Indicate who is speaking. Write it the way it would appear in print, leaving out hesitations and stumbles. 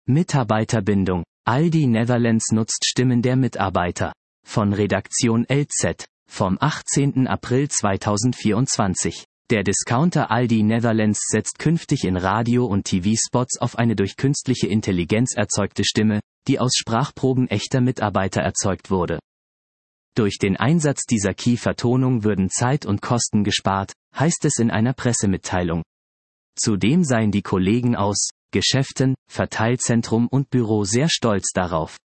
Speaker 1: Mitarbeiterbindung. Aldi Netherlands nutzt Stimmen der Mitarbeiter. Von Redaktion LZ. Vom 18. April 2024. Der Discounter Aldi Netherlands setzt künftig in Radio- und TV-Spots auf eine durch künstliche Intelligenz erzeugte Stimme, die aus Sprachproben echter Mitarbeiter erzeugt wurde. Durch den Einsatz dieser Key-Vertonung würden Zeit und Kosten gespart, heißt es in einer Pressemitteilung. Zudem seien die Kollegen aus Geschäften, Verteilzentrum und Büro sehr stolz darauf.